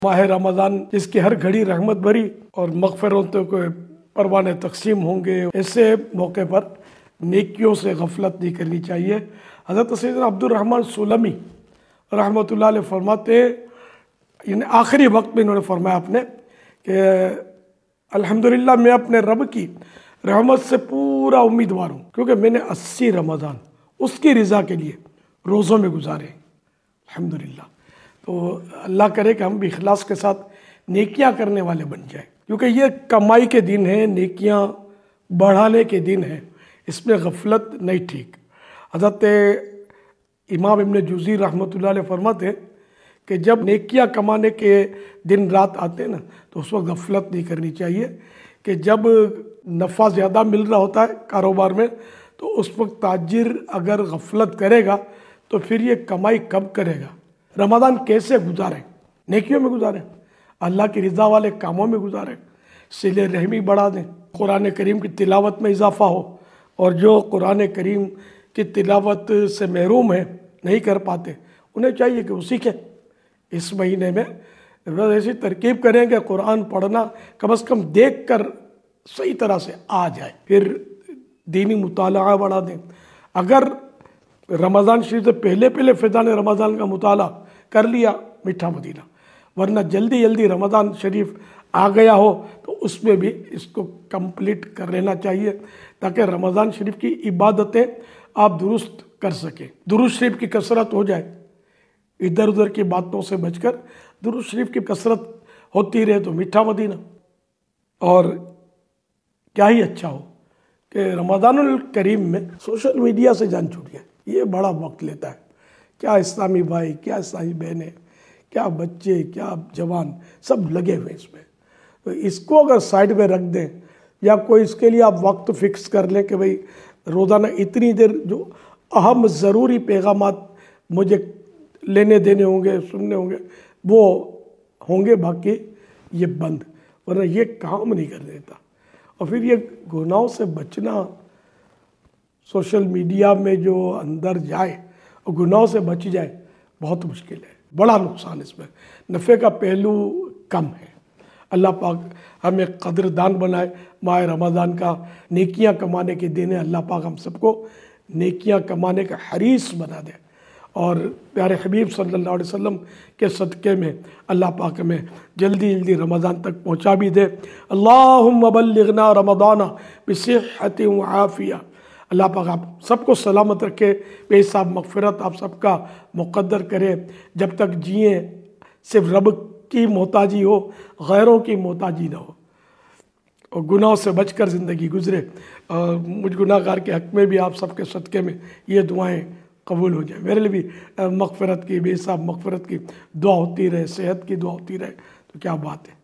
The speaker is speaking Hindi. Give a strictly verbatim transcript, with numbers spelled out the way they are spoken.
माह रमज़ान जिसकी हर घड़ी रहमत भरी और मग़फ़िरतों के परवाने तकसीम होंगे, ऐसे मौके पर नेकियों से गफलत नहीं करनी चाहिए। हज़रत सैयदना अब्दुर्रहमान सुलमी रहमतुल्लाह अलैह फरमाते, यानी आखिरी वक्त में इन्होंने फरमाया अपने कि अल्हम्दुलिल्लाह मैं अपने रब की रहमत से पूरा उम्मीदवार हूँ, क्योंकि मैंने अस्सी रमज़ान उसकी रज़ा के लिए रोज़ों में गुजारे। अल्हम्दुलिल्लाह। तो अल्लाह करे कि हम भी इखलास के साथ नेकियां करने वाले बन जाए, क्योंकि ये कमाई के दिन है, नेकियां बढ़ाने के दिन है, इसमें गफलत नहीं ठीक। हज़रत इमाम इब्न जुज़ी रहमतुल्लाह अलैह फरमाते हैं कि जब नेकियां कमाने के दिन रात आते हैं ना, तो उस वक्त गफलत नहीं करनी चाहिए। कि जब नफ़ा ज़्यादा मिल रहा होता है कारोबार में, तो उस वक्त ताजिर अगर गफलत करेगा तो फिर ये कमाई कब करेगा। रमज़ान कैसे गुजारें? नेकियों में गुजारें, अल्लाह की रज़ा वाले कामों में गुजारें, सिले रहमी बढ़ा दें, कुरान करीम की तिलावत में इजाफ़ा हो। और जो कुरान करीम की तिलावत से महरूम है, नहीं कर पाते, उन्हें चाहिए कि वो सीखें। इस महीने में बस ऐसी तरकीब करें कि कुरान पढ़ना कम अज़ कम देख कर सही तरह से आ जाए, फिर दीनी मुताला बढ़ा दें। अगर रमज़ान शरीफ से पहले पहले फ़िज़ान रमज़ान का मुताला कर लिया, मीठा मदीना, वरना जल्दी जल्दी रमज़ान शरीफ आ गया हो तो उसमें भी इसको कंप्लीट कर लेना चाहिए, ताकि रमज़ान शरीफ की इबादतें आप दुरुस्त कर सकें। दुरूद शरीफ की कसरत हो जाए, इधर उधर की बातों से बचकर दुरूद शरीफ की कसरत होती रहे तो मीठा मदीना। और क्या ही अच्छा हो कि रमज़ानुल करीम में सोशल मीडिया से जान छूट जाए। ये बड़ा वक्त लेता है। क्या इस्लामी भाई, क्या इस्लामी बहनें, क्या बच्चे, क्या जवान, सब लगे हुए इसमें। तो इसको अगर साइड में रख दें, या कोई इसके लिए आप वक्त फिक्स कर लें कि भाई रोज़ाना इतनी देर जो अहम ज़रूरी पैगामात मुझे लेने देने होंगे, सुनने होंगे, वो होंगे, बाकी ये बंद, वरना ये काम नहीं कर देता। और फिर ये गुनाहों से बचना, सोशल मीडिया में जो अंदर जाए और गुनाहों से बच जाए, बहुत मुश्किल है, बड़ा नुकसान इसमें। नफ़े का पहलू कम है। अल्लाह पाक हमें कदरदान बनाए माह रमज़ान का, नेकियां कमाने के दिन है। अल्लाह पाक हम सबको नेकियां कमाने का हरीस बना दे, और प्यारे हबीब सल्लल्लाहु अलैहि वसल्लम के सदक़े में अल्लाह पाक हमें जल्दी जल्दी रमज़ान तक पहुँचा भी दे। अल्लाहुम्मा बल्लिगना रमज़ाना बिसिह्हतिन व आफ़िया। अल्लाह पाक आप सबको सलामत रखे, बेहिसाब मग़फ़िरत आप सबका मुक़द्दर करे। जब तक जिए सिर्फ रब की मोहताजी हो, गैरों की मोहताजी ना हो, और गुनाहों से बचकर ज़िंदगी गुजरे। और मुझ गुनाहगार के हक़ में भी आप सबके सदक़े में ये दुआएं कबूल हो जाए। मेरे लिए भी मग़फ़िरत की, बेहिसाब मग़फ़िरत की दुआ होती रहे, सेहत की दुआ होती रहे, तो क्या बात है।